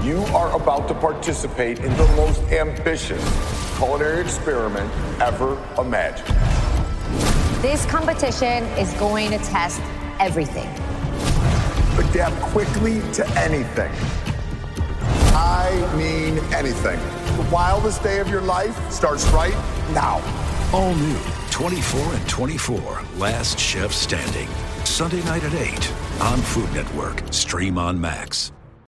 You are about to participate in the most ambitious culinary experiment ever imagined. This competition is going to test everything. Adapt quickly to anything. I mean anything. The wildest day of your life starts right now. All new 24 and 24, Last Chef Standing. Sunday night at 8 on Food Network. Stream on Max.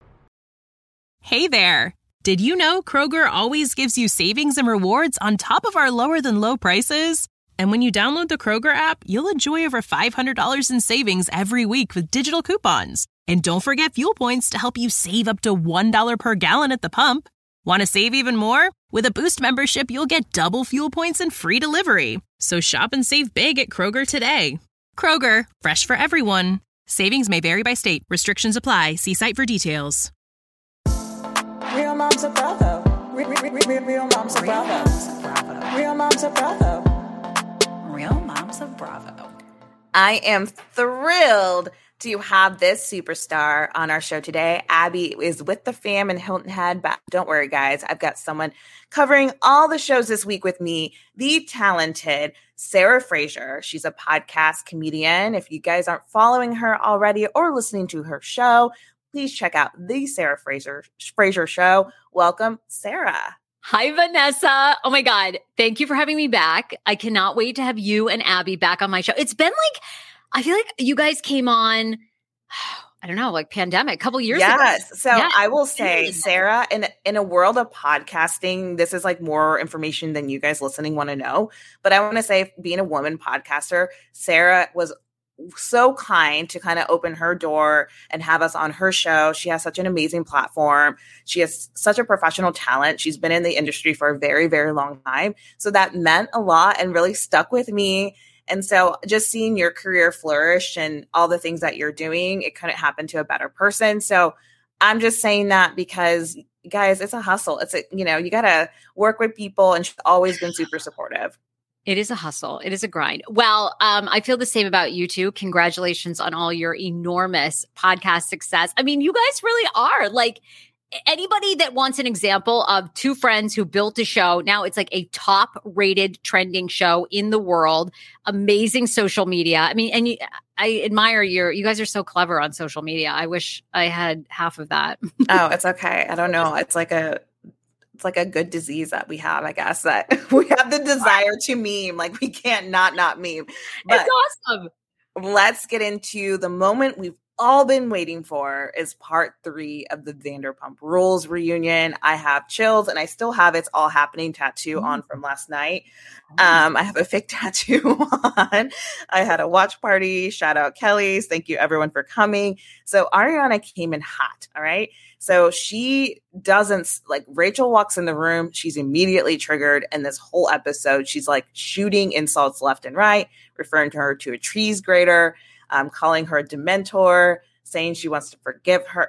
Hey there. Did you know Kroger always gives you savings and rewards on top of our lower than low prices? And when you download the Kroger app, you'll enjoy over $500 in savings every week with digital coupons. And don't forget fuel points to help you save up to $1 per gallon at the pump. Want to save even more? With a Boost membership, you'll get double fuel points and free delivery. So shop and save big at Kroger today. Kroger, fresh for everyone. Savings may vary by state. Restrictions apply. See site for details. Real moms of Bravo. Real moms of Bravo. Real moms of Bravo. Real moms of Bravo. I am thrilled to have this superstar on our show today. Abby is with the fam in Hilton Head, but don't worry, guys. I've got someone covering all the shows this week with me, the talented Sarah Fraser. She's a podcast comedian. If you guys aren't following her already or listening to her show, please check out the Sarah Fraser Show. Welcome, Sarah. Hi, Vanessa. Oh my God. Thank you for having me back. I cannot wait to have you and Abby back on my show. It's been like, I feel like you guys came on, I don't know, like pandemic, a couple years ago. Yes. So yeah. I will say, Sarah, in a world of podcasting, this is like more information than you guys listening want to know. But I want to say, being a woman podcaster, Sarah was so kind to kind of open her door and have us on her show. She has such an amazing platform. She has such a professional talent. She's been in the industry for a very, very long time. So that meant a lot and really stuck with me. And so just seeing your career flourish and all the things that you're doing, it couldn't happen to a better person. So I'm just saying that because, guys, it's a hustle. You got to work with people, and she's always been super supportive. It is a hustle. It is a grind. Well, I feel the same about you too. Congratulations on all your enormous podcast success. I mean, you guys really are like anybody that wants an example of two friends who built a show. Now it's like a top rated trending show in the world. Amazing social media. I mean, and I admire you guys are so clever on social media. I wish I had half of that. Oh, it's okay. I don't know. It's like a good disease that we have, I guess, that we have the desire to meme. Like we can't not meme. But it's awesome. Let's get into the moment we've all been waiting for, is part 3 of the Vanderpump Rules reunion. I have chills, and I still have It's All Happening tattoo on from last night. I have a fake tattoo on. I had a watch party. Shout out Kelly's. Thank you everyone for coming. So Ariana came in hot. All right. So she doesn't, like, Rachel walks in the room. She's immediately triggered. And this whole episode, she's like shooting insults left and right, referring to her to a trees grater, calling her a dementor, saying she wants to forgive her,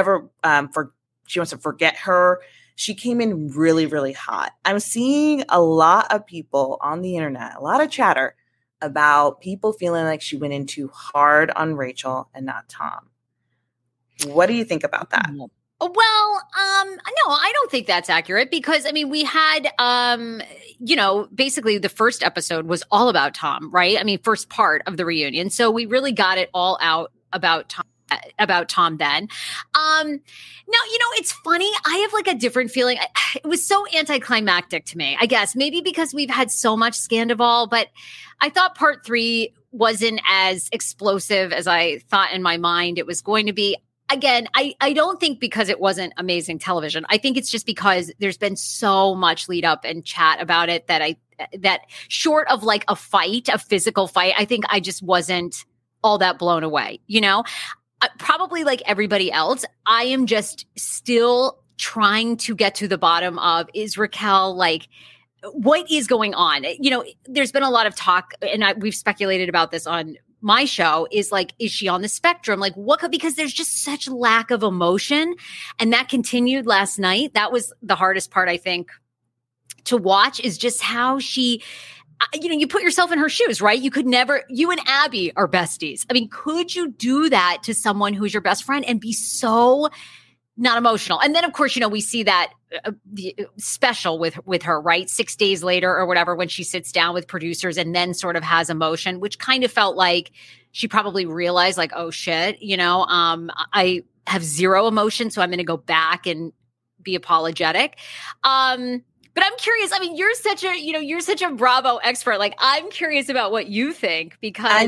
she wants to forget her. She came in really, really hot. I'm seeing a lot of people on the internet, a lot of chatter about people feeling like she went in too hard on Rachel and not Tom. What do you think about that? Well, no, I don't think that's accurate because, I mean, we had, basically the first episode was all about Tom, right? I mean, first part of the reunion. So we really got it all out about Tom then. Now, it's funny. I have like a different feeling. It was so anticlimactic to me, I guess, maybe because we've had so much Scandival, but I thought part 3 wasn't as explosive as I thought in my mind it was going to be. Again, I don't think because it wasn't amazing television. I think it's just because there's been so much lead up and chat about it that short of like a physical fight, I think I just wasn't all that blown away. Probably like everybody else, I am just still trying to get to the bottom of, is Raquel like, what is going on? There's been a lot of talk, and we've speculated about this on my show, is like, is she on the spectrum? Like because there's just such lack of emotion. And that continued last night. That was the hardest part, I think, to watch, is just how she, you put yourself in her shoes, right? You and Abby are besties. I mean, could you do that to someone who's your best friend and be so not emotional. And then, of course, we see that special with her, right? 6 days later or whatever, when she sits down with producers and then sort of has emotion, which kind of felt like she probably realized, like, oh shit, I have zero emotion, so I'm going to go back and be apologetic. But I'm curious. I mean, you're such a Bravo expert. Like, I'm curious about what you think, because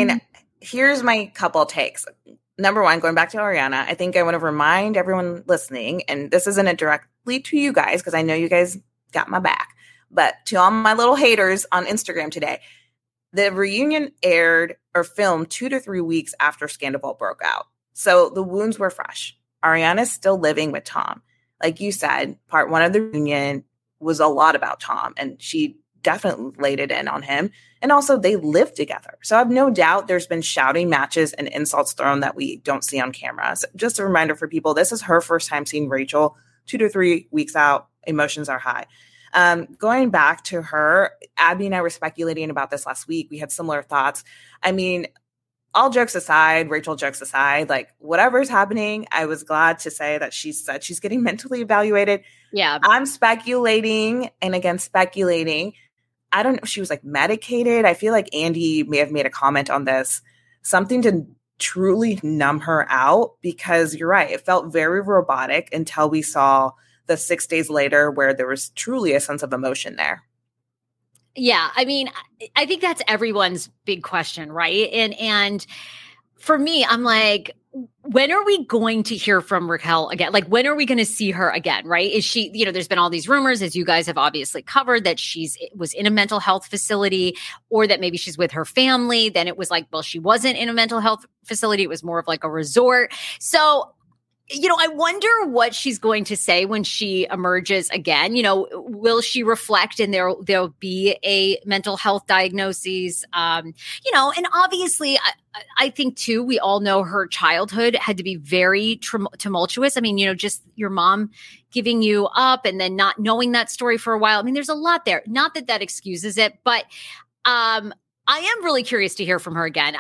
here's my couple takes. Number one, going back to Ariana, I think I want to remind everyone listening, and this isn't directly to you guys because I know you guys got my back, but to all my little haters on Instagram today, the reunion aired or filmed 2 to 3 weeks after Scandal broke out. So the wounds were fresh. Ariana's still living with Tom. Like you said, part 1 of the reunion was a lot about Tom, and she definitely laid it in on him. And also, they live together. So I have no doubt there's been shouting matches and insults thrown that we don't see on camera. So just a reminder for people, this is her first time seeing Rachel. 2 to 3 weeks out, emotions are high. Going back to her, Abby and I were speculating about this last week. We had similar thoughts. I mean, all jokes aside, Rachel jokes aside, like, whatever's happening, I was glad to say that she said she's getting mentally evaluated. Yeah. I'm speculating, and again, speculating. I don't know if she was like medicated. I feel like Andy may have made a comment on this, something to truly numb her out, because you're right. It felt very robotic until we saw the 6 days later where there was truly a sense of emotion there. Yeah. I mean, I think that's everyone's big question, right? And for me, I'm like, when are we going to hear from Raquel again? Like, when are we going to see her again, right? Is she, there's been all these rumors, as you guys have obviously covered, that was in a mental health facility, or that maybe she's with her family. Then it was like, well, she wasn't in a mental health facility. It was more of like a resort. So, I wonder what she's going to say when she emerges again. Will she reflect and there'll be a mental health diagnosis? And obviously I think too, we all know her childhood had to be very tumultuous. I mean, just your mom giving you up and then not knowing that story for a while. I mean, there's a lot there. Not that excuses it, but I am really curious to hear from her again.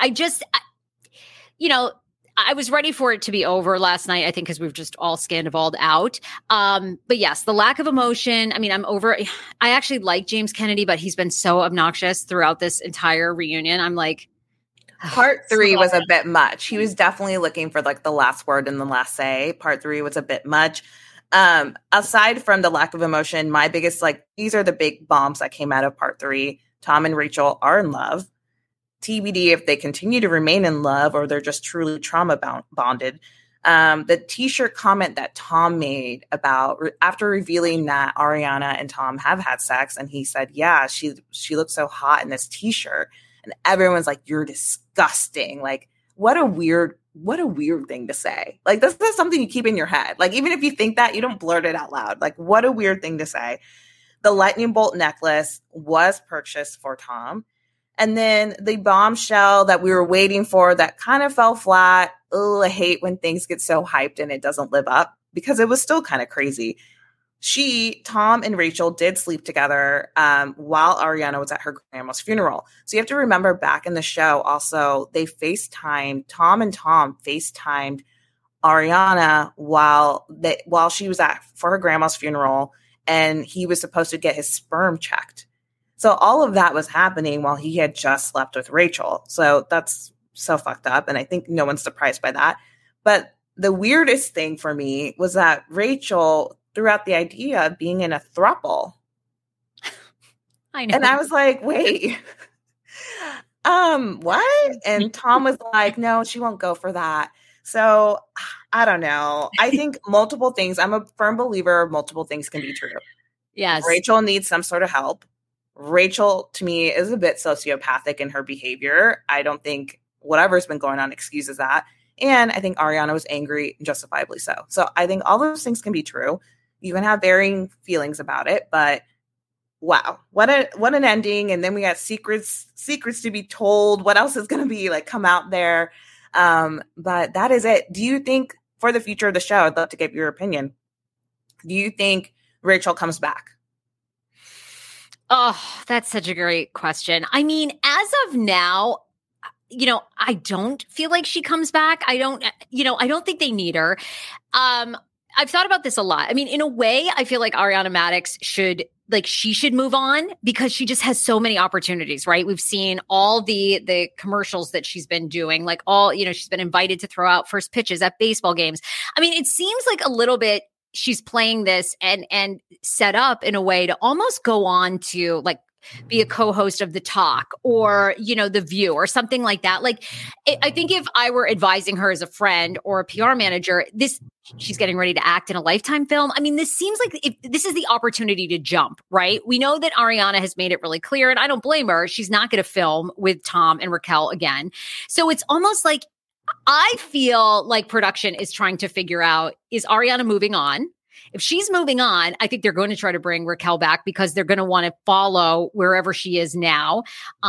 I was ready for it to be over last night, I think, because we've just all Scandavalled out. But yes, the lack of emotion. I mean, I'm over. I actually like James Kennedy, but he's been so obnoxious throughout this entire reunion. I'm like, part 3 was a bit much. He was definitely looking for like the last word and the last say. Part 3 was a bit much. Aside from the lack of emotion, my biggest, these are the big bombs that came out of part 3. Tom and Rachel are in love. TBD if they continue to remain in love or they're just truly trauma bonded. The t-shirt comment that Tom made about after revealing that Ariana and Tom have had sex, and he said, yeah, she looks so hot in this t-shirt, and everyone's like, you're disgusting. Like, what a weird thing to say. Like, this is something you keep in your head. Like, even if you think that, you don't blurt it out loud. Like, what a weird thing to say. The lightning bolt necklace was purchased for Tom. And then the bombshell that we were waiting for that kind of fell flat. Oh, I hate when things get so hyped and it doesn't live up, because it was still kind of crazy. Tom and Rachel did sleep together while Ariana was at her grandma's funeral. So you have to remember, back in the show also, they FaceTimed, Tom FaceTimed Ariana while she was for her grandma's funeral, and he was supposed to get his sperm checked. So all of that was happening while he had just slept with Rachel. So that's so fucked up. And I think no one's surprised by that. But the weirdest thing for me was that Rachel threw out the idea of being in a throuple. I know. And I was like, wait, what? And Tom was like, no, she won't go for that. So I don't know. I think multiple things. I'm a firm believer multiple things can be true. Yes. Rachel needs some sort of help. Rachel, to me, is a bit sociopathic in her behavior. I don't think whatever's been going on excuses that. And I think Ariana was angry, justifiably so. So I think all those things can be true. You can have varying feelings about it, but wow, what an ending. And then we got secrets to be told. What else is going to be come out there? But that is it. Do you think, for the future of the show, I'd love to get your opinion, do you think Rachel comes back? Oh, that's such a great question. I mean, as of now, I don't feel like she comes back. I don't think they need her. I've thought about this a lot. I mean, in a way, I feel like Ariana Madix should move on because she just has so many opportunities, right? We've seen all the commercials that she's been doing, like she's been invited to throw out first pitches at baseball games. I mean, it seems like a little bit she's playing this and set up in a way to almost go on to like be a co-host of The Talk or, The View or something like that. Like, I think if I were advising her as a friend or a PR manager, she's getting ready to act in a Lifetime film. I mean, this seems like this is the opportunity to jump, right? We know that Ariana has made it really clear, and I don't blame her. She's not going to film with Tom and Raquel again. So it's almost like I feel like production is trying to figure out, is Ariana moving on? If she's moving on, I think they're going to try to bring Raquel back because they're going to want to follow wherever she is now.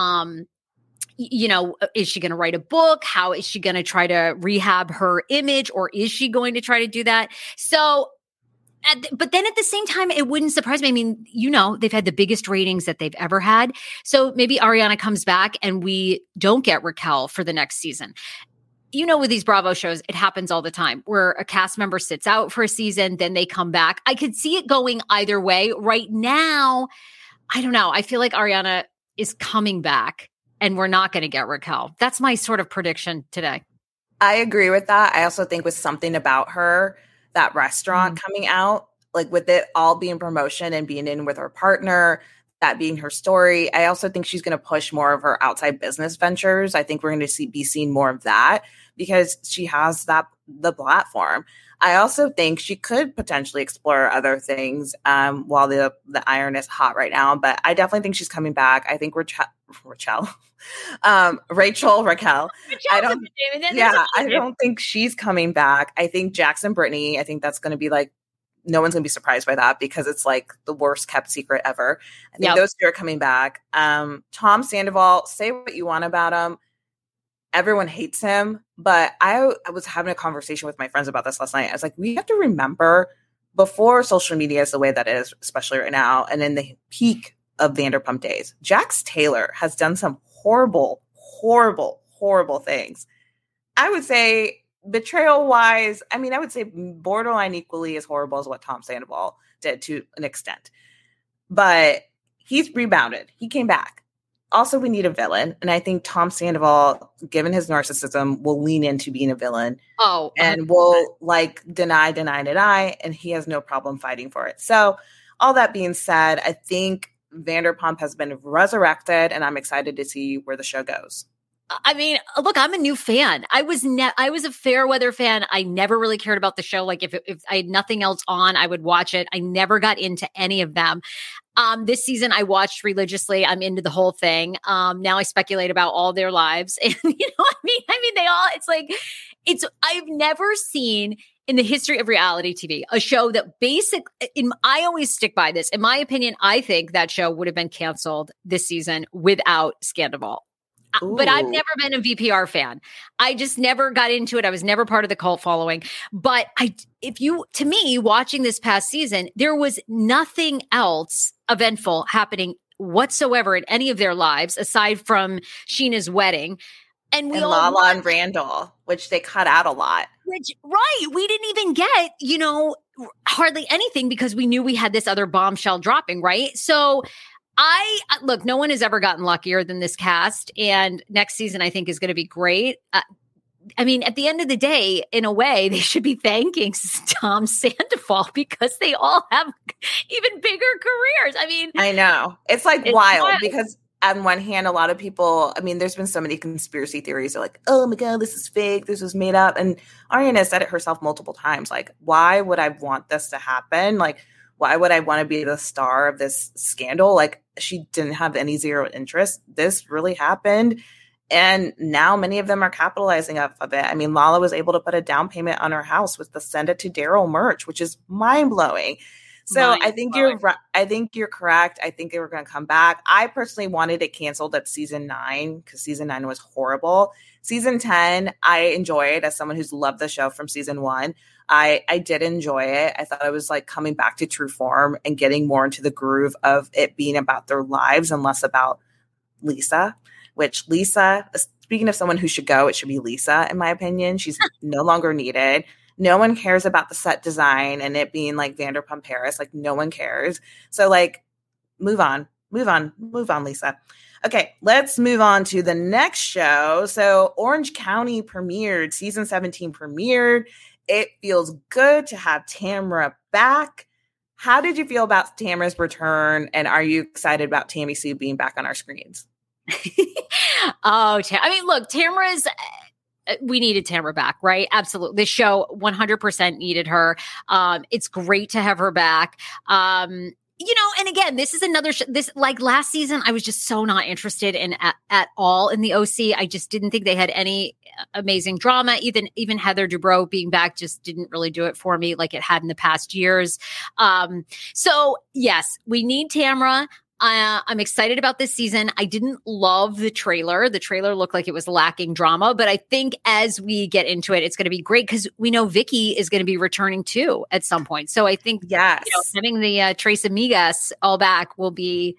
Is she going to write a book? How is she going to try to rehab her image, or is she going to try to do that? So, but then at the same time, it wouldn't surprise me. I mean, they've had the biggest ratings that they've ever had. So maybe Ariana comes back and we don't get Raquel for the next season. With these Bravo shows, it happens all the time where a cast member sits out for a season, then they come back. I could see it going either way. Right now, I don't know. I feel like Ariana is coming back and we're not going to get Raquel. That's my sort of prediction today. I agree with that. I also think with something about her, that restaurant coming out, like with it all being promotion and being in with her partner, that being her story. I also think she's going to push more of her outside business ventures. I think we're going to be seeing more of that because she has the platform. I also think she could potentially explore other things while the iron is hot right now. But I definitely think she's coming back. I think Raquel. I don't think she's coming back. I think Jackson Brittany. I think that's going to be like, no one's going to be surprised by that because it's like the worst kept secret ever. I think those two are coming back. Tom Sandoval, say what you want about him. Everyone hates him, but I was having a conversation with my friends about this last night. I was like, we have to remember before social media is the way that it is, especially right now, and in the peak of Vanderpump days, Jax Taylor has done some horrible, horrible, horrible things. I would say betrayal-wise, I would say borderline equally as horrible as what Tom Sandoval did to an extent. But he's rebounded. He came back. Also, we need a villain. And I think Tom Sandoval, given his narcissism, will lean into being a villain. Oh, and will deny. And he has no problem fighting for it. So all that being said, I think Vanderpump has been resurrected and I'm excited to see where the show goes. I mean, look, I'm a new fan. I was a Fairweather fan. I never really cared about the show. Like if I had nothing else on, I would watch it. I never got into any of them. This season I watched religiously. I'm into the whole thing. Now I speculate about all their lives. And they all, I've never seen in the history of reality TV a show that I always stick by this. In my opinion, I think that show would have been canceled this season without Scandoval. Ooh. But I've never been a VPR fan. I just never got into it. I was never part of the cult following. But to me, watching this past season, there was nothing else eventful happening whatsoever in any of their lives aside from Sheena's wedding. And Lala and Randall, which they cut out a lot. We didn't even get, hardly anything because we knew we had this other bombshell dropping, right? So look, no one has ever gotten luckier than this cast. And next season, I think, is going to be great. At the end of the day, in a way, they should be thanking Tom Sandoval because they all have even bigger careers. I know. It's wild because on one hand, a lot of people, there's been so many conspiracy theories. They're like, oh my God, this is fake. This was made up. And Ariana said it herself multiple times. Like, why would I want this to happen? Like, why would I want to be the star of this scandal? Like, she didn't have any zero interest. This really happened. And now many of them are capitalizing off of it. Lala was able to put a down payment on her house with the Send It to Daryl merch, which is mind-blowing. So I think you're correct. I think they were going to come back. I personally wanted it canceled at season 9 because season 9 was horrible. Season 10, I enjoyed as someone who's loved the show from season 1. I did enjoy it. I thought it was coming back to true form and getting more into the groove of it being about their lives and less about Lisa, which Lisa, speaking of someone who should go, it should be Lisa, in my opinion. She's no longer needed. No one cares about the set design and it being like Vanderpump Paris. Like, no one cares. So, like, move on, Lisa. Okay, let's move on to the next show. So Orange County premiered, season 17 premiered. It feels good to have Tamra back. How did you feel about Tamra's return? And are you excited about Tammy Sue being back on our screens? I mean, look, we needed Tamra back, right? Absolutely. This show 100% needed her. It's great to have her back. And again, this is another this like last season, I was just so not interested in at all in the OC. I just didn't think they had any amazing drama. Even Heather Dubrow being back just didn't really do it for me like it had in the past years. So yes, we need Tamra. I'm excited about this season. I didn't love the trailer. The trailer looked like it was lacking drama, but I think as we get into it, it's going to be great because we know Vicky is going to be returning too at some point. So I think having the Tres Amigas all back will be,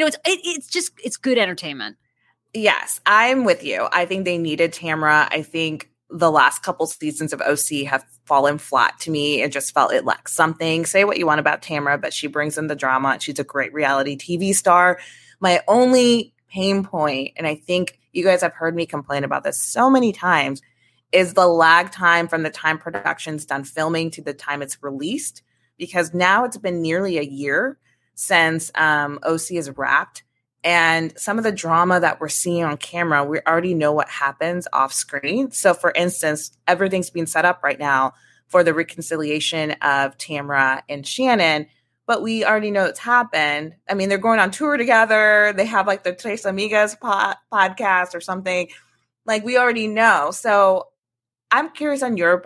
it's good entertainment. Yes, I'm with you. I think they needed Tamra. I think the last couple seasons of OC have fallen flat to me. It just felt it lacks something. Say what you want about Tamra, but she brings in the drama. She's a great reality TV star. My only pain point, and I think you guys have heard me complain about this so many times, is the lag time from the time production's done filming to the time it's released. Because now it's been nearly a year since OC is wrapped. And some of the drama that we're seeing on camera, we already know what happens off screen. So for instance, everything's being set up right now for the reconciliation of Tamra and Shannon, but we already know it's happened. I mean, they're going on tour together. They have like the Tres Amigas podcast or something. Like, we already know. So I'm curious on your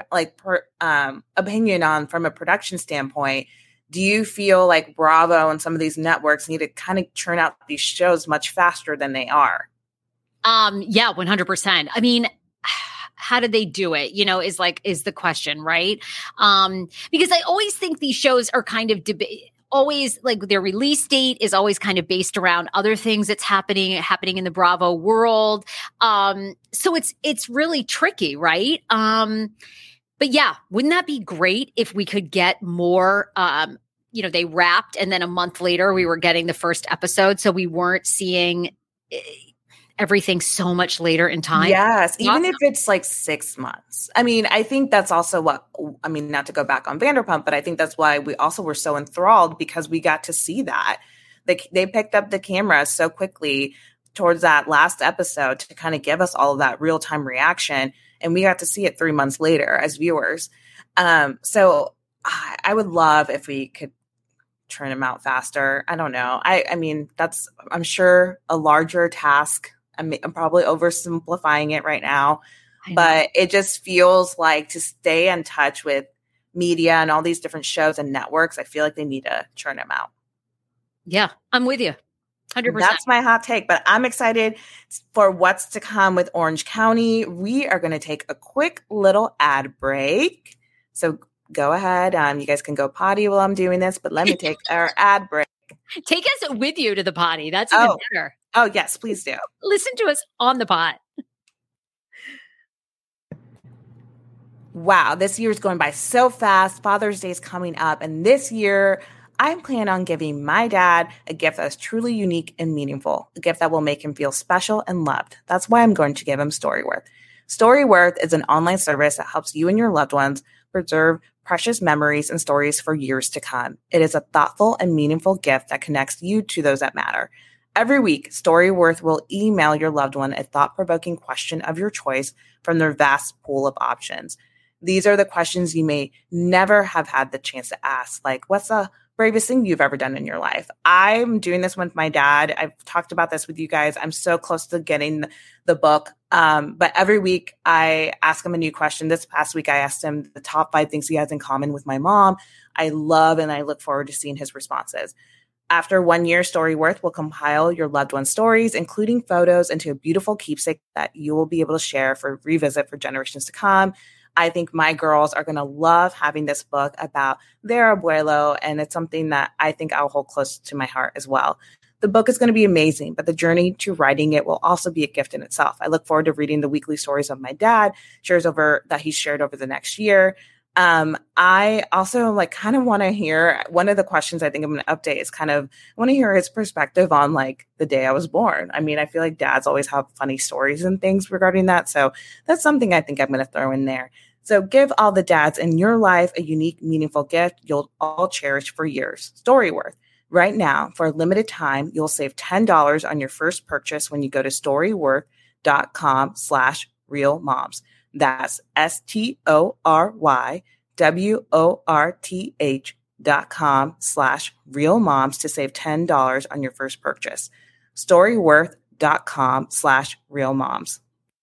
opinion on, from a production standpoint, do you feel like Bravo and some of these networks need to kind of churn out these shows much faster than they are? Yeah, 100%. I mean, how did they do it? Is the question, right? Because I always think these shows are kind of always like their release date is always kind of based around other things that's happening in the Bravo world. So it's really tricky, right? But yeah, wouldn't that be great if we could get more, they wrapped and then a month later we were getting the first episode. So we weren't seeing everything so much later in time. Yes, even if it's like 6 months. I mean, I think that's also not to go back on Vanderpump, but I think that's why we also were so enthralled, because we got to see that. They picked up the camera so quickly towards that last episode to kind of give us all of that real-time reaction. And we got to see it 3 months later as viewers. So I would love if we could churn them out faster. I don't know. I mean, that's, I'm sure, a larger task. I'm probably oversimplifying it right now. But it just feels like, to stay in touch with media and all these different shows and networks, I feel like they need to churn them out. Yeah, I'm with you. 100%. That's my hot take, but I'm excited for what's to come with Orange County. We are going to take a quick little ad break. So go ahead. You guys can go potty while I'm doing this, but let me take our ad break. Take us with you to the potty. That's even better. Oh, yes, please do. Listen to us on the pot. Wow, this year is going by so fast. Father's Day is coming up, and this year I'm planning on giving my dad a gift that is truly unique and meaningful, a gift that will make him feel special and loved. That's why I'm going to give him Storyworth. Storyworth is an online service that helps you and your loved ones preserve precious memories and stories for years to come. It is a thoughtful and meaningful gift that connects you to those that matter. Every week, Storyworth will email your loved one a thought-provoking question of your choice from their vast pool of options. These are the questions you may never have had the chance to ask, like, what's the bravest thing you've ever done in your life? I'm doing this with my dad. I've talked about this with you guys. I'm so close to getting the book. But every week I ask him a new question. This past week, I asked him the top 5 things he has in common with my mom. I love and I look forward to seeing his responses. After 1 year, Storyworth will compile your loved one's stories, including photos, into a beautiful keepsake that you will be able to share for revisit for generations to come. I think my girls are going to love having this book about their abuelo, and it's something that I think I'll hold close to my heart as well. The book is going to be amazing, but the journey to writing it will also be a gift in itself. I look forward to reading the weekly stories of my dad that he's shared over the next year. I also like kind of want to hear one of the questions I think I'm going to update is kind of, I want to hear his perspective on like the day I was born. I mean, I feel like dads always have funny stories and things regarding that. So that's something I think I'm going to throw in there. So give all the dads in your life a unique, meaningful gift you'll all cherish for years. Storyworth. Right now, for a limited time, you'll save $10 on your first purchase when you go to storyworth.com/realmoms. That's STORYWORTH.com/realmoms to save $10 on your first purchase. Storyworth.com/realmoms.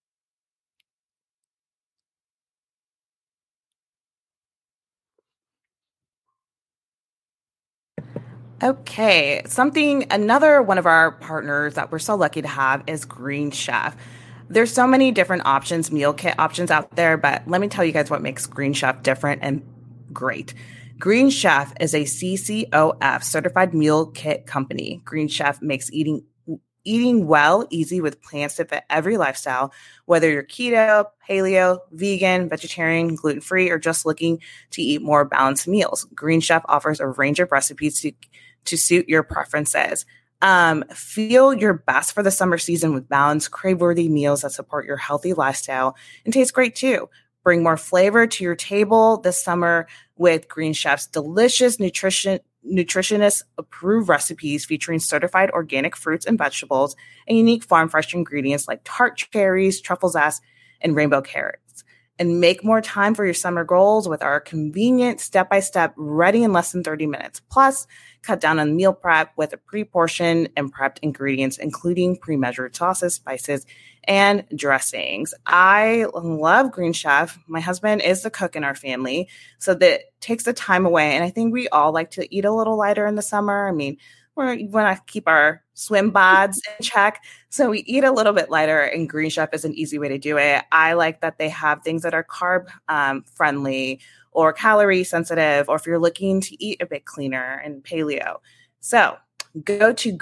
Okay, another one of our partners that we're so lucky to have is Green Chef. There's so many different options, meal kit options out there, but let me tell you guys what makes Green Chef different and great. Green Chef is a CCOF certified meal kit company. Green Chef makes eating well easy with plans to fit every lifestyle, whether you're keto, paleo, vegan, vegetarian, gluten-free, or just looking to eat more balanced meals. Green Chef offers a range of recipes to suit your preferences. Feel your best for the summer season with balanced, crave-worthy meals that support your healthy lifestyle and taste great too. Bring more flavor to your table this summer with Green Chef's delicious nutritionist-approved recipes featuring certified organic fruits and vegetables and unique farm-fresh ingredients like tart cherries, truffle zest, and rainbow carrots. And make more time for your summer goals with our convenient step-by-step, ready in less than 30 minutes. Plus, cut down on meal prep with a pre-portioned and prepped ingredients, including pre-measured sauces, spices, and dressings. I love Green Chef. My husband is the cook in our family, so that takes the time away. And I think we all like to eat a little lighter in the summer. I mean, we want to keep our swim bods in check, so we eat a little bit lighter, and Green Chef is an easy way to do it. I like that they have things that are carb friendly or calorie sensitive, or if you're looking to eat a bit cleaner and paleo. So go to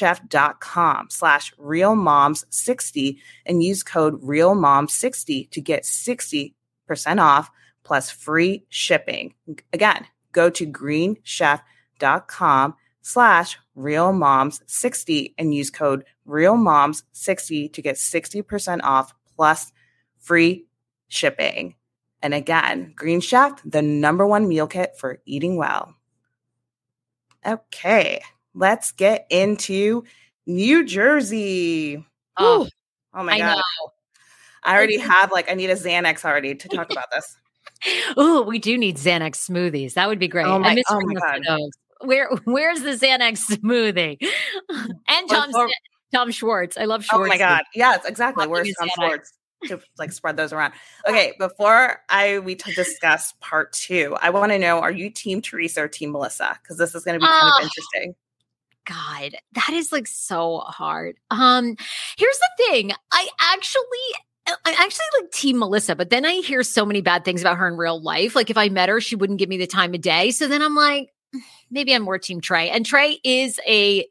greenchef.com/realmoms60 and use code realmoms60 to get 60% off plus free shipping. Again, go to greenchef.com/realmoms60 and use code realmoms60 to get 60% off plus free shipping. And again, Green Chef, the #1 meal kit for eating well. Okay, let's get into New Jersey. Oh my God. Know. I already have I need a Xanax already to talk about this. Oh, we do need Xanax smoothies. That would be great. Oh my God. Where's the Xanax smoothie? And Tom Schwartz. I love Schwartz. Oh my God. Yes, exactly. Where's Tom Schwartz? To spread those around. Okay, before we discuss part 2, I want to know, are you team Teresa or team Melissa? Because this is going to be kind of interesting. God, that is so hard. Here's the thing. I actually like team Melissa, but then I hear so many bad things about her in real life. Like if I met her, she wouldn't give me the time of day. So then I'm like, maybe I'm more team Trey. And Trey is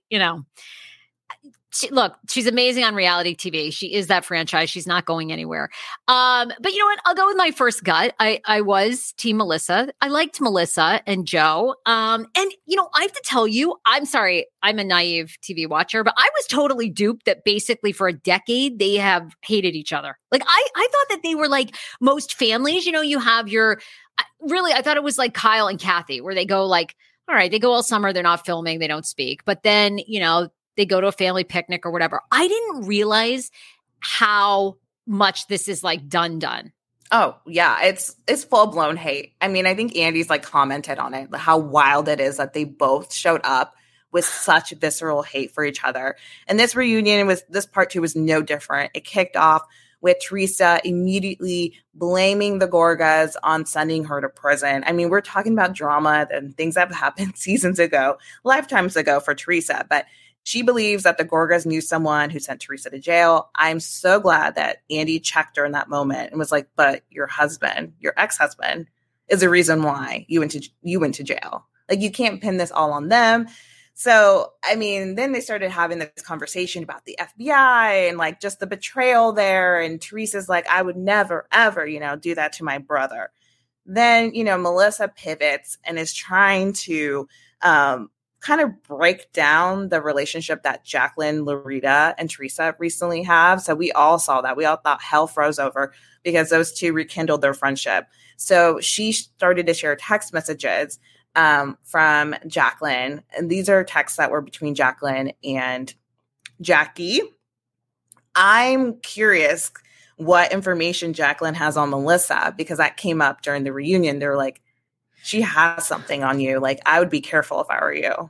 she's amazing on reality TV. She is that franchise. She's not going anywhere. But you know what? I'll go with my first gut. I was team Melissa. I liked Melissa and Joe. And I have to tell you, I'm sorry, I'm a naive TV watcher, but I was totally duped that basically for a decade they have hated each other. Like I thought that they were like most families. You have I thought it was like Kyle and Kathy, where they go all right, they go all summer, they're not filming, they don't speak, but then they go to a family picnic or whatever. I didn't realize how much this is done. Oh yeah, it's full blown hate. I mean, I think Andy's commented on it, how wild it is that they both showed up with such visceral hate for each other. And this part 2 was no different. It kicked off with Teresa immediately blaming the Gorgas on sending her to prison. I mean, we're talking about drama and things that have happened lifetimes ago for Teresa, but she believes that the Gorgas knew someone who sent Teresa to jail. I'm so glad that Andy checked her in that moment and was like, but your husband, your ex-husband, is the reason why you went to jail. You can't pin this all on them. So, I mean, then they started having this conversation about the FBI and just the betrayal there. And Teresa's like, I would never, ever, do that to my brother. then, Melissa pivots and is trying to kind of break down the relationship that Jacqueline, Larita, and Teresa recently have. So we all saw that. We all thought hell froze over because those two rekindled their friendship. So she started to share text messages from Jacqueline. And these are texts that were between Jacqueline and Jackie. I'm curious what information Jacqueline has on Melissa, because that came up during the reunion. They were like, she has something on you. Like, I would be careful if I were you.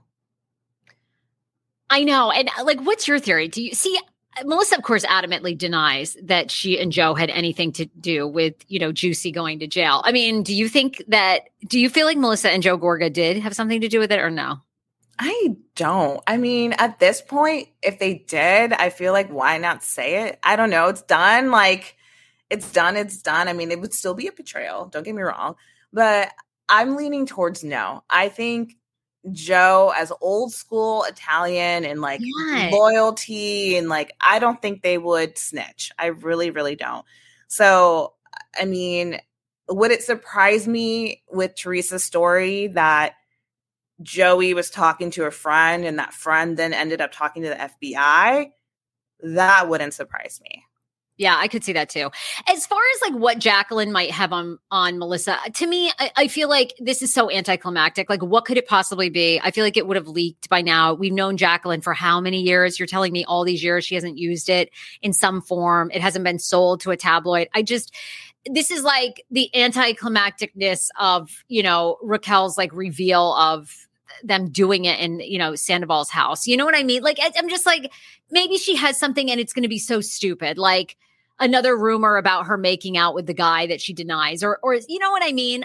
I know. And like, what's your theory? Do you see Melissa, of course, adamantly denies that she and Joe had anything to do with, Juicy going to jail. I mean, do you feel like Melissa and Joe Gorga did have something to do with it or no? I don't. I mean, at this point, if they did, I feel like why not say it? I don't know. It's done. Like, it's done. It's done. I mean, it would still be a betrayal. Don't get me wrong. But I'm leaning towards no. I think Joe, as old school Italian and like loyalty, and like, I don't think they would snitch. I really, really don't. So, I mean, would it surprise me with Teresa's story that Joey was talking to a friend and that friend then ended up talking to the FBI? That wouldn't surprise me. Yeah, I could see that too. As far as like what Jacqueline might have on Melissa, to me, I feel like this is so anticlimactic. Like, what could it possibly be? I feel like it would have leaked by now. We've known Jacqueline for how many years? You're telling me all these years she hasn't used it in some form. It hasn't been sold to a tabloid. This is like the anticlimacticness of, Raquel's like reveal of them doing it in, Sandoval's house. You know what I mean? Like, I'm just like, maybe she has something and it's going to be so stupid. Like another rumor about her making out with the guy that she denies or you know what I mean?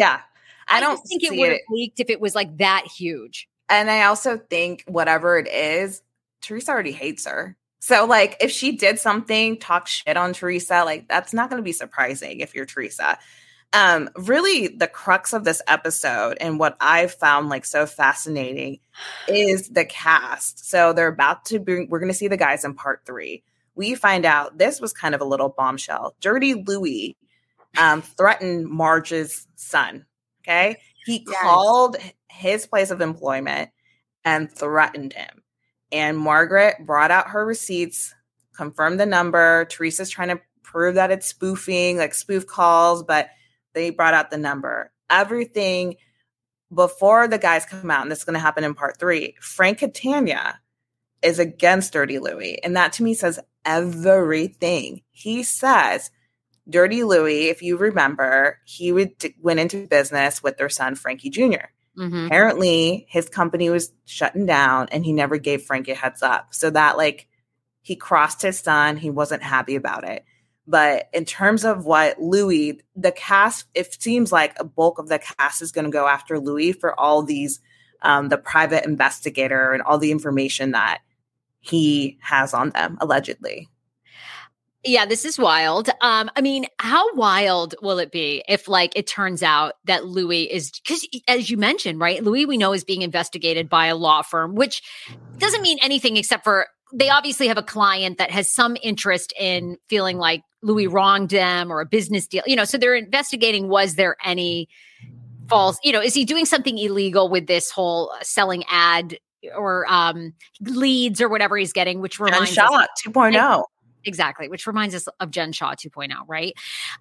I don't think it would have leaked if it was like that huge. And I also think whatever it is, Teresa already hates her. So like if she did something, talk shit on Teresa, like that's not going to be surprising if you're Teresa. Really the crux of this episode and what I've found like so fascinating is the cast. So we're going to see the guys in part 3. We find out this was kind of a little bombshell. Dirty Louis threatened Marge's son. Okay. He called his place of employment and threatened him. And Margaret brought out her receipts, confirmed the number. Teresa's trying to prove that it's spoofing, like spoof calls, but they brought out the number. Everything before the guys come out, and this is going to happen in part 3, Frank Catania is against Dirty Louis. And that to me says everything. He says, Dirty Louis, if you remember, he went into business with their son, Frankie Jr. Mm-hmm. Apparently, his company was shutting down and he never gave Frank a heads up. So that like he crossed his son. He wasn't happy about it. But in terms of what Louis, the cast, it seems like a bulk of the cast is going to go after Louis for all these, the private investigator and all the information that he has on them, allegedly. Yeah, this is wild. I mean, how wild will it be if like it turns out that Louis is, because as you mentioned, right, Louis we know is being investigated by a law firm, which doesn't mean anything except for they obviously have a client that has some interest in feeling like Louis wronged them or a business deal, so they're investigating, was there any false, is he doing something illegal with this whole selling ad or leads or whatever he's getting, which reminds us 2.0. Exactly, which reminds us of Jen Shaw 2.0, right?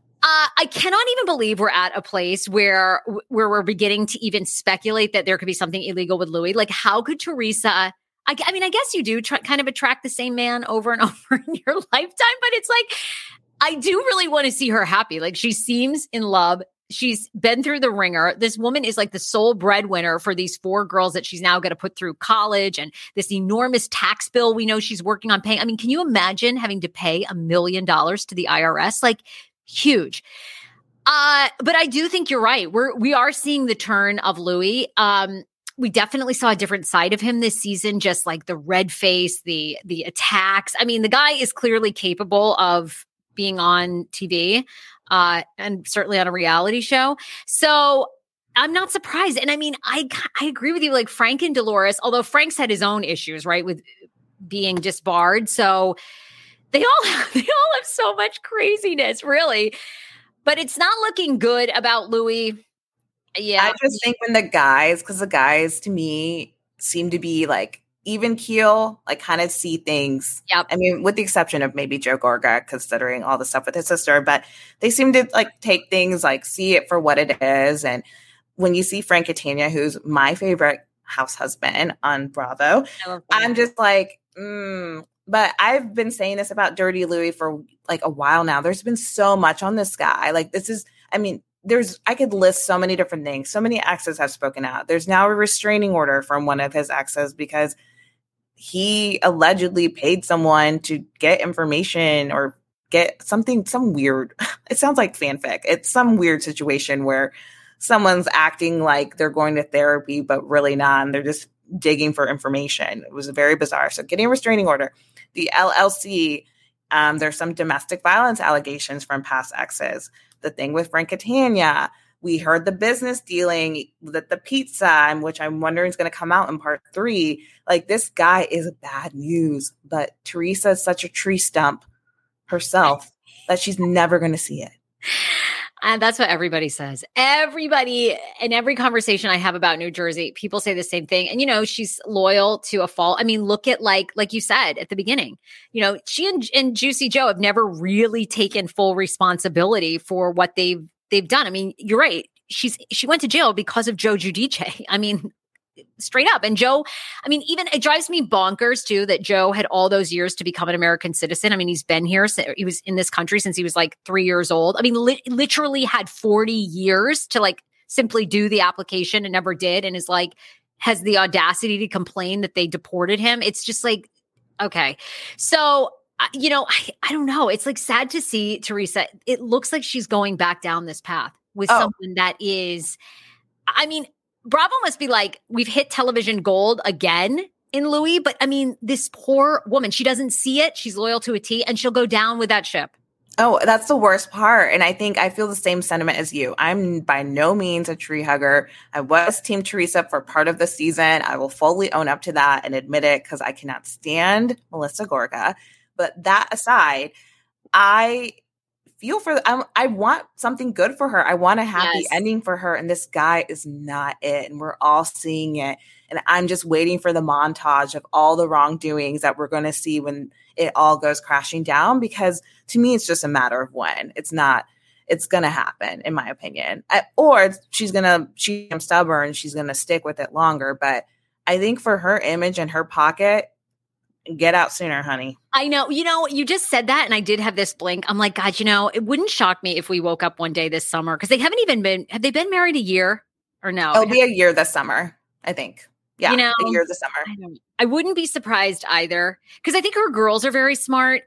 I cannot even believe we're at a place where we're beginning to even speculate that there could be something illegal with Louis. Like, how could Teresa? I mean, I guess you do kind of attract the same man over and over in your lifetime, but it's like, I do really want to see her happy. Like, she seems in love. She's been through the ringer. This woman is like the sole breadwinner for these 4 girls that she's now got to put through college and this enormous tax bill we know she's working on paying. I mean, can you imagine having to pay $1 million to the IRS? Like, huge. But I do think you're right. We are seeing the turn of Louis. We definitely saw a different side of him this season, just like the red face, the attacks. I mean, the guy is clearly capable of being on TV. And certainly on a reality show. So I'm not surprised. And I mean, I agree with you, like Frank and Dolores, although Frank's had his own issues, right, with being disbarred. So they all have so much craziness, really. But it's not looking good about Louis. Yeah. I just think when because the guys to me seem to be like even keel, like kind of see things. Yep. I mean, with the exception of maybe Joe Gorga, considering all the stuff with his sister, but they seem to like take things, like see it for what it is. And when you see Frank Catania, who's my favorite house husband on Bravo, I'm just like, But I've been saying this about Dirty Louis for like a while now. There's been so much on this guy. Like I could list so many different things. So many exes have spoken out. There's now a restraining order from one of his exes because he allegedly paid someone to get information or get some weird, it sounds like fanfic. It's some weird situation where someone's acting like they're going to therapy, but really not. And they're just digging for information. It was very bizarre. So getting a restraining order. The LLC, there's some domestic violence allegations from past exes. The thing with Frank Catania, we heard the business dealing that the pizza, which I'm wondering is going to come out in part 3. Like, this guy is bad news, but Teresa is such a tree stump herself that she's never going to see it. And that's what everybody says. Everybody, in every conversation I have about New Jersey, people say the same thing. And, she's loyal to a fault. I mean, look at like you said at the beginning, she and Juicy Joe have never really taken full responsibility for what they've done. I mean, you're right. She went to jail because of Joe Giudice. I mean, straight up. And Joe, I mean, even it drives me bonkers too that Joe had all those years to become an American citizen. I mean, he's been here. He was in this country since he was like 3 years old. I mean, literally had 40 years to like simply do the application and never did. And is like, has the audacity to complain that they deported him. It's just like, okay. So, I don't know. It's like sad to see Teresa. It looks like she's going back down this path with someone that is, I mean, Bravo must be like, we've hit television gold again in Louis. But I mean, this poor woman, she doesn't see it. She's loyal to a T and she'll go down with that ship. Oh, that's the worst part. And I feel the same sentiment as you. I'm by no means a tree hugger. I was Team Teresa for part of the season. I will fully own up to that and admit it because I cannot stand Melissa Gorga. But that aside, I feel I want something good for her. I want a happy ending for her. And this guy is not it. And we're all seeing it. And I'm just waiting for the montage of all the wrongdoings that we're going to see when it all goes crashing down. Because to me, it's just a matter of when. It's going to happen, in my opinion. Or she's stubborn. She's going to stick with it longer. But I think for her image and her pocket, get out sooner, honey. I know. You just said that and I did have this blink. I'm like, God, it wouldn't shock me if we woke up one day this summer because they haven't even have they been married a year or no? It'll be a year this summer, I think. Yeah, a year this summer. I wouldn't be surprised either because I think her girls are very smart.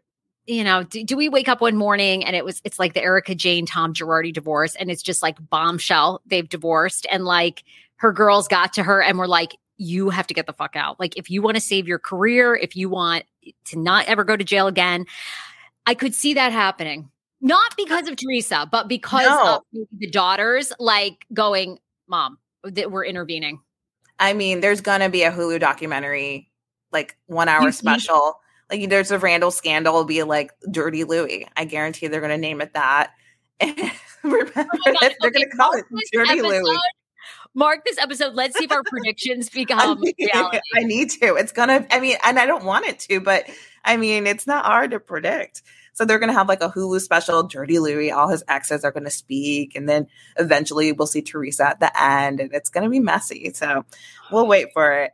Do we wake up one morning and it's like the Erica Jane, Tom Girardi divorce and it's just like bombshell, they've divorced and like her girls got to her and were like, you have to get the fuck out. Like if you want to save your career, if you want to not ever go to jail again, I could see that happening. Not because of Teresa, but because of the daughters like going, Mom, that we're intervening. I mean, there's going to be a Hulu documentary, like 1 hour special. Like there's a Randall scandal, will be like Dirty Louis. I guarantee they're going to name it that. And remember that they're going to call it Dirty Louis. Mark this episode. Let's see if our predictions become reality. I need to. It's going to, and I don't want it to, but it's not hard to predict. So they're going to have like a Hulu special, Dirty Louis. All his exes are going to speak. And then eventually we'll see Teresa at the end and it's going to be messy. So we'll wait for it.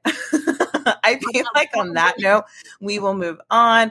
I feel like on that note, we will move on.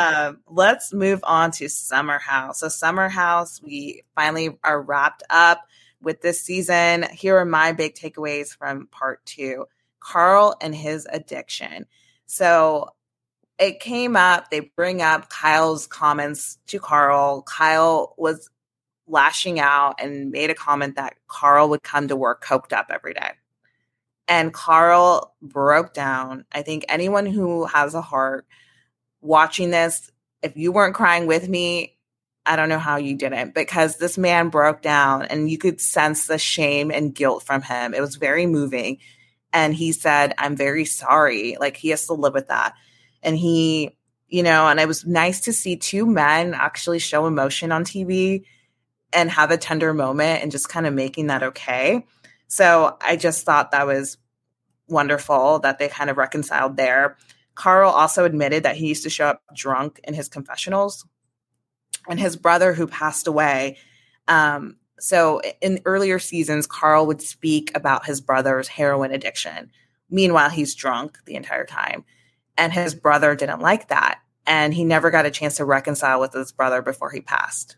Let's move on to Summer House. So Summer House, we finally are wrapped up with this season. Here are my big takeaways from part 2. Carl and his addiction. So it came up, they bring up Kyle's comments to Carl. Kyle was lashing out and made a comment that Carl would come to work coked up every day. And Carl broke down. I think anyone who has a heart watching this, if you weren't crying with me, I don't know how you didn't, because this man broke down and you could sense the shame and guilt from him. It was very moving. And he said, I'm very sorry. Like he has to live with that. And and it was nice to see 2 men actually show emotion on TV. and have a tender moment and just kind of making that okay. So I just thought that was wonderful that they kind of reconciled there. Carl also admitted that he used to show up drunk in his confessionals, and his brother who passed away. So in earlier seasons, Carl would speak about his brother's heroin addiction. Meanwhile, he's drunk the entire time. And his brother didn't like that. And he never got a chance to reconcile with his brother before he passed.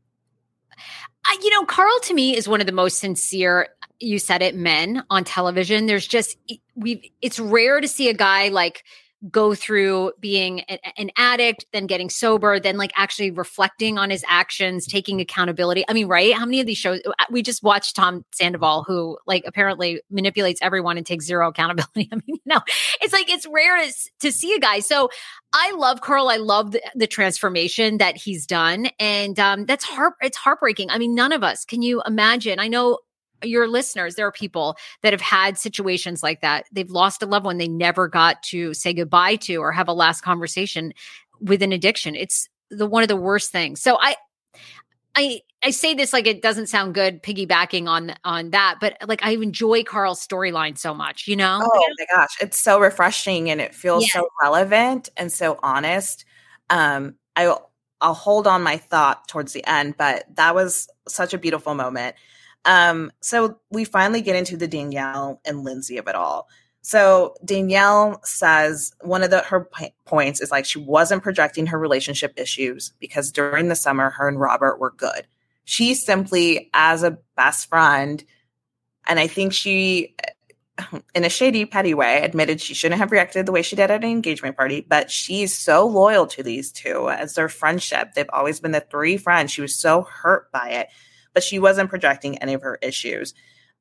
Carl to me is one of the most sincere, you said it, men on television. There's just, it's rare to see a guy like go through being an addict, then getting sober, then like actually reflecting on his actions, taking accountability. I mean, right? How many of these shows? We just watched Tom Sandoval, who like apparently manipulates everyone and takes zero accountability. I mean, it's like, it's rare to see a guy. So I love Carl. I love the transformation that he's done. And it's heartbreaking. I mean, none of us, can you imagine? I know your listeners, there are people that have had situations like that. They've lost a loved one they never got to say goodbye to or have a last conversation with an addiction. It's one of the worst things. So I say this like it doesn't sound good piggybacking on that, but like I enjoy Carl's storyline so much, Oh my gosh. It's so refreshing and it feels so relevant and so honest. I'll hold on my thought towards the end, but that was such a beautiful moment. So we finally get into the Danielle and Lindsay of it all. So Danielle says one of her points is like she wasn't projecting her relationship issues because during the summer, her and Robert were good. She simply, as a best friend, and I think she, in a shady, petty way, admitted she shouldn't have reacted the way she did at an engagement party, but she's so loyal to these two as their friendship. They've always been the three friends. She was so hurt by it. But she wasn't projecting any of her issues.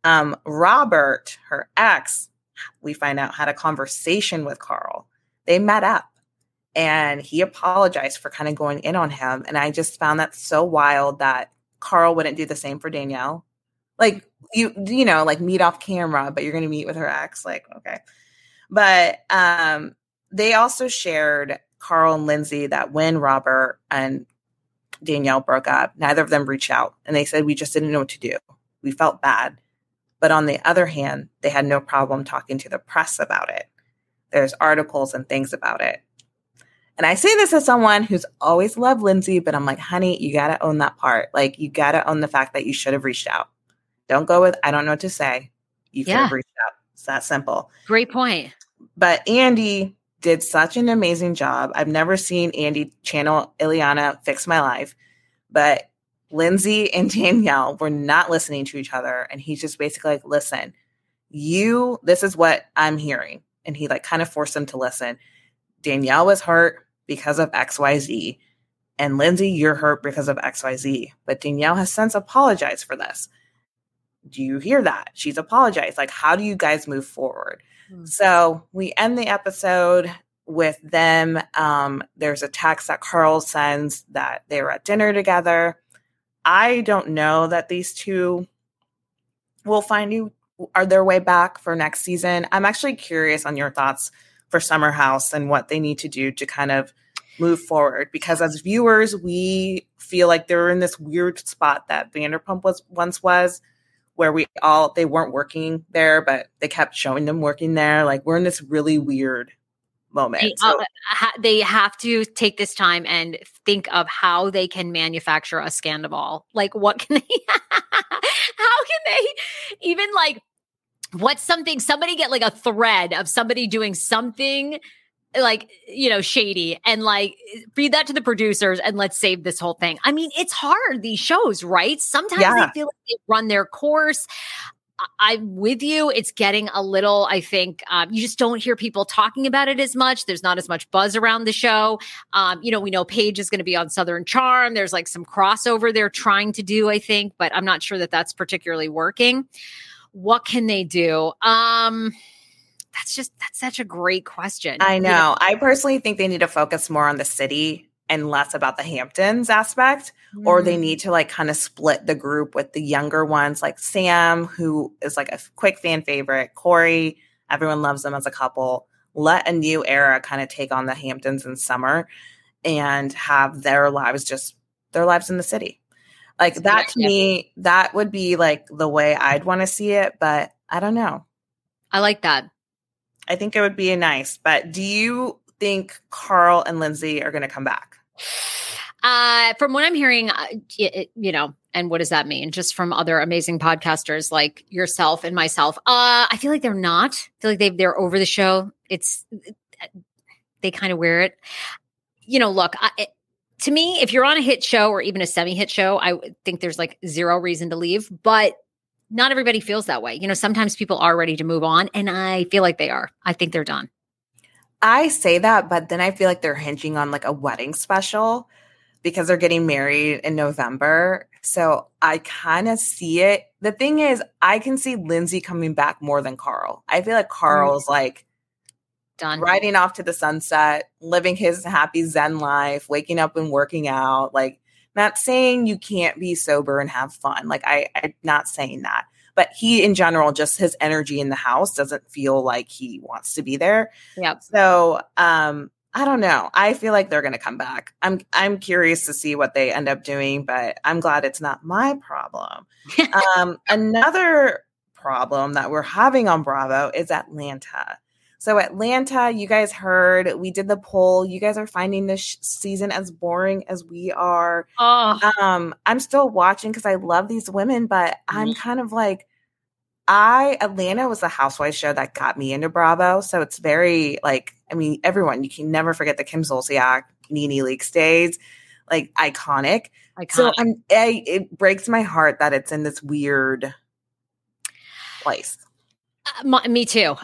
Robert, her ex, we find out had a conversation with Carl. They met up and he apologized for kind of going in on him. And I just found that so wild that Carl wouldn't do the same for Danielle. Like, like meet off camera, but you're going to meet with her ex. Like, okay. But they also shared, Carl and Lindsay, that when Robert and Danielle broke up, neither of them reached out and they said, we just didn't know what to do. We felt bad. But on the other hand, they had no problem talking to the press about it. There's articles and things about it. And I say this as someone who's always loved Lindsay, but I'm like, honey, you got to own that part. Like, you got to own the fact that you should have reached out. Don't go with, I don't know what to say. You could have reached out. It's that simple. Great point. But Andy did such an amazing job. I've never seen Andy channel Ileana Fix My Life, but Lindsay and Danielle were not listening to each other. And he's just basically like, listen, this is what I'm hearing. And he like kind of forced them to listen. Danielle was hurt because of XYZ. And Lindsay, you're hurt because of XYZ. But Danielle has since apologized for this. Do you hear that? She's apologized. Like, how do you guys move forward? So we end the episode with them. There's a text that Carl sends that they were at dinner together. I don't know that these two will are their way back for next season. I'm actually curious on your thoughts for Summer House and what they need to do to kind of move forward. Because as viewers, we feel like they're in this weird spot that Vanderpump once was, where they weren't working there, but they kept showing them working there. Like, we're in this really weird moment. They have to take this time and think of how they can manufacture a scandal. Like, what can they, how can they even like, what's somebody get like a thread of somebody doing something like, shady and like feed that to the producers and let's save this whole thing. I mean, it's hard, these shows, right? Sometimes they feel like they run their course. I'm with you. It's getting a little, I think, you just don't hear people talking about it as much. There's not as much buzz around the show. We know Paige is going to be on Southern Charm. There's like some crossover they're trying to do, I think, but I'm not sure that that's particularly working. What can they do? That's such a great question. I know. I personally think they need to focus more on the city and less about the Hamptons aspect, or they need to like kind of split the group with the younger ones, like Sam, who is like a quick fan favorite, Corey, everyone loves them as a couple. Let a new era kind of take on the Hamptons in Summer and have their lives in the city. Like that to me, that would be like the way I'd want to see it, but I don't know. I like that. I think it would be nice, but do you think Carl and Lindsay are going to come back? From what I'm hearing, and what does that mean? Just from other amazing podcasters like yourself and myself, I feel like they're not. I feel like they're over the show. They kind of wear it. Look, to me, if you're on a hit show or even a semi-hit show, I think there's like zero reason to leave. But not everybody feels that way. Sometimes people are ready to move on, and I feel like they are. I think they're done. I say that, but then I feel like they're hinging on like a wedding special because they're getting married in November. So I kind of see it. The thing is, I can see Lindsay coming back more than Carl. I feel like Carl's like done, riding off to the sunset, living his happy Zen life, waking up and working out. Like, not saying you can't be sober and have fun. Like, I'm not saying that. But he, in general, just his energy in the house doesn't feel like he wants to be there. Yep. So, I don't know. I feel like they're going to come back. I'm curious to see what they end up doing, but I'm glad it's not my problem. Another problem that we're having on Bravo is Atlanta. So Atlanta, you guys heard, we did the poll. You guys are finding this season as boring as we are. Oh. I'm still watching because I love these women, but I'm kind of like, Atlanta was the housewife show that got me into Bravo. So it's very like, everyone, you can never forget the Kim Zolciak, NeNe Leakes days, like iconic. So it breaks my heart that it's in this weird place. Me too.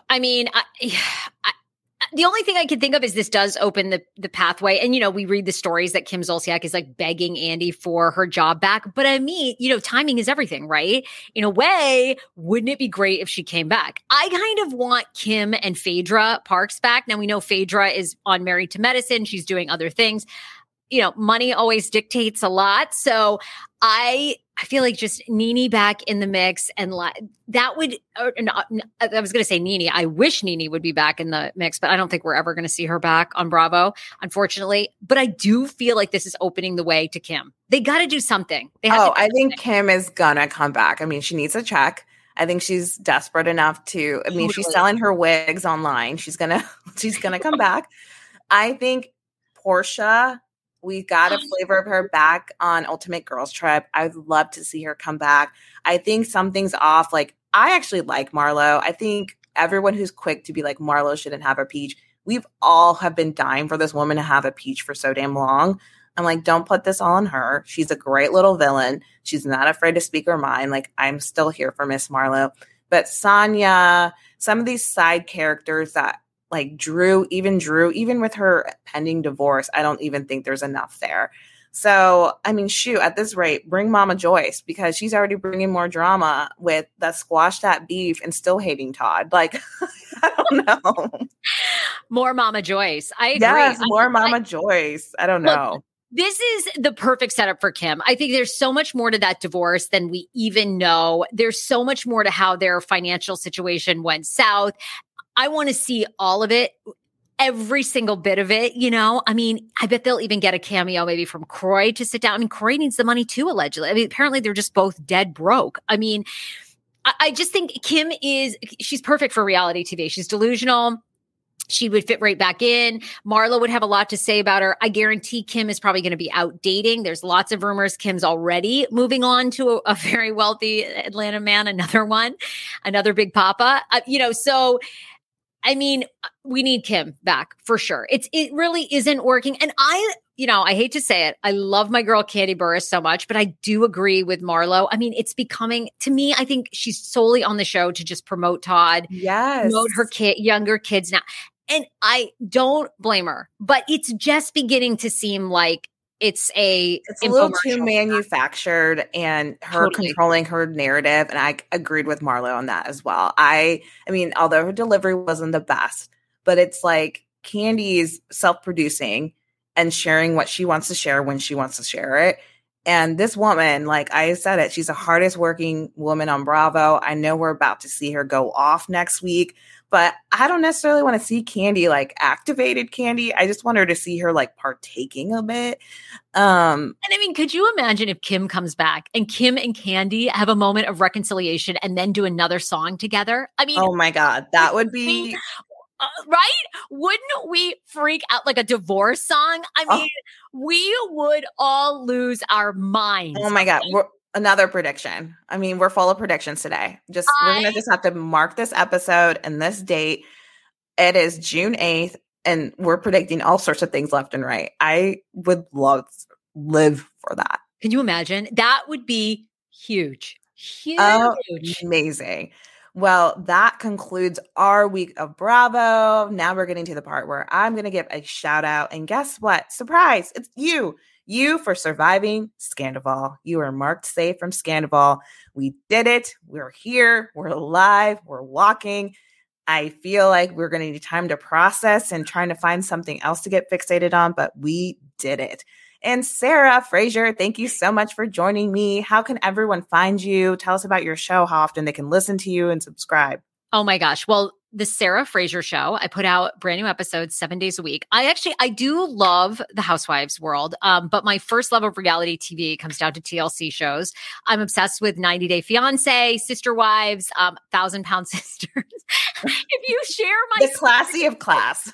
The only thing I can think of is this does open the pathway. And, we read the stories that Kim Zolciak is like begging Andy for her job back. But timing is everything, right? In a way, wouldn't it be great if she came back? I kind of want Kim and Phaedra Parks back. Now we know Phaedra is on Married to Medicine. She's doing other things. Money always dictates a lot. So I feel like just NeNe back in the mix, and that would, I was going to say NeNe. I wish NeNe would be back in the mix, but I don't think we're ever going to see her back on Bravo, unfortunately. But I do feel like this is opening the way to Kim. They got to do something. I think Kim is going to come back. She needs a check. I think she's desperate enough to, she's selling her wigs online. She's going to come back. I think Portia, we got a flavor of her back on Ultimate Girls Trip. I'd love to see her come back. I think something's off. Like, I actually like Marlo. I think everyone who's quick to be like, Marlo shouldn't have a peach. We've all have been dying for this woman to have a peach for so damn long. I'm like, don't put this all on her. She's a great little villain. She's not afraid to speak her mind. Like, I'm still here for Miss Marlo. But Sanya, some of these side characters that like Drew, even with her pending divorce, I don't even think there's enough there. So, shoot, at this rate, bring Mama Joyce, because she's already bringing more drama with the squash that beef and still hating Todd. Like, I don't know. More Mama Joyce. I agree. Yes, more Mama Joyce. I don't know. Look, this is the perfect setup for Kim. I think there's so much more to that divorce than we even know. There's so much more to how their financial situation went south. I want to see all of it, every single bit of it, I bet they'll even get a cameo maybe from Kroy to sit down. Kroy needs the money too, allegedly. Apparently they're just both dead broke. I just think Kim she's perfect for reality TV. She's delusional. She would fit right back in. Marlo would have a lot to say about her. I guarantee Kim is probably going to be out dating. There's lots of rumors Kim's already moving on to a very wealthy Atlanta man, another big papa. So we need Kim back for sure. It really isn't working. And I hate to say it, I love my girl Candy Burris so much, but I do agree with Marlo. It's becoming, to me, I think she's solely on the show to just promote Todd. Yes. Promote her younger kids now. And I don't blame her, but it's just beginning to seem like it's a little too manufactured, and her controlling her narrative. And I agreed with Marlo on that as well. Although her delivery wasn't the best, but it's like Candy is self-producing and sharing what she wants to share when she wants to share it. And this woman, like I said it, she's the hardest working woman on Bravo. I know we're about to see her go off next week, but I don't necessarily want to see Kandi like activated Kandi. I just want her to see her like partaking a bit. And I mean, could you imagine if Kim comes back and Kim and Kandi have a moment of reconciliation and then do another song together? I mean, oh my God, that would be right? Wouldn't we freak out like a divorce song? I mean, we would all lose our minds. Oh my God. Another prediction. I mean, we're full of predictions today. We're going to just have to mark this episode and this date. It is June 8th, and we're predicting all sorts of things left and right. I would live for that. Can you imagine? That would be huge. Huge. Amazing. Well, that concludes our week of Bravo. Now we're getting to the part where I'm going to give a shout out. And guess what? Surprise. It's you. You for surviving Scandoval. You are marked safe from Scandoval. We did it. We're here. We're alive. We're walking. I feel like we're going to need time to process and trying to find something else to get fixated on, but we did it. And Sarah Fraser, thank you so much for joining me. How can everyone find you? Tell us about your show, how often they can listen to you and subscribe. Oh my gosh. Well, the Sarah Fraser Show, I put out brand new episodes 7 days a week. I do love the Housewives world, but my first love of reality TV comes down to TLC shows. I'm obsessed with 90 Day Fiance, Sister Wives, 1,000 Pound Sisters. If you share my the classy of class.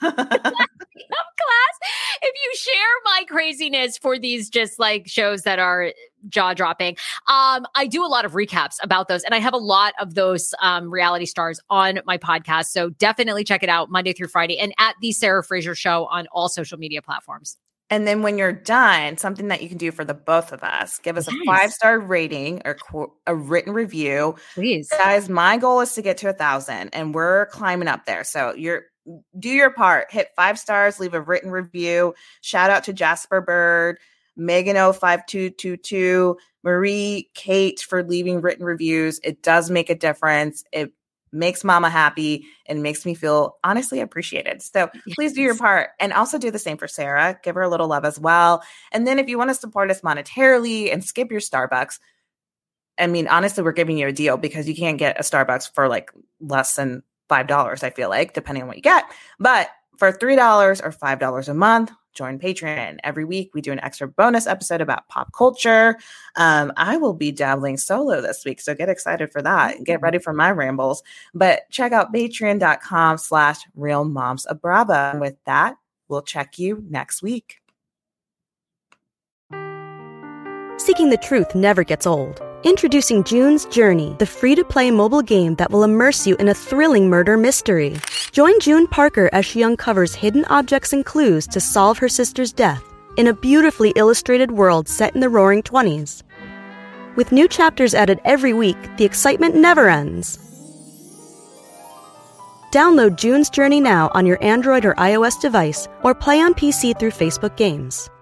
If you share my craziness for these just like shows that are jaw-dropping, I do a lot of recaps about those, and I have a lot of those reality stars on my podcast. So definitely check it out Monday through Friday, and at the Sarah Fraser Show on all social media platforms. And then when you're done, something that you can do for the both of us, give us a 5-star rating or a written review. Please. Guys, my goal is to get to 1,000, and we're climbing up there. So do your part. Hit 5 stars, leave a written review. Shout out to Jasper Bird, Megan 05222, Marie, Kate for leaving written reviews. It does make a difference. It makes mama happy and makes me feel honestly appreciated. So please do your part, and also do the same for Sarah. Give her a little love as well. And then if you want to support us monetarily and skip your Starbucks, I mean, honestly, we're giving you a deal because you can't get a Starbucks for like less than $5, I feel like, depending on what you get. But for $3 or $5 a month, join Patreon. Every week we do an extra bonus episode about pop culture. I will be dabbling solo this week, so get excited for that. Get ready for my rambles. But check out patreon.com/Real Moms of Bravo. And with that, we'll check you next week. Seeking the truth never gets old. Introducing June's Journey, the free-to-play mobile game that will immerse you in a thrilling murder mystery. Join June Parker as she uncovers hidden objects and clues to solve her sister's death in a beautifully illustrated world set in the Roaring '20s. With new chapters added every week, the excitement never ends. Download June's Journey now on your Android or iOS device, or play on PC through Facebook Games.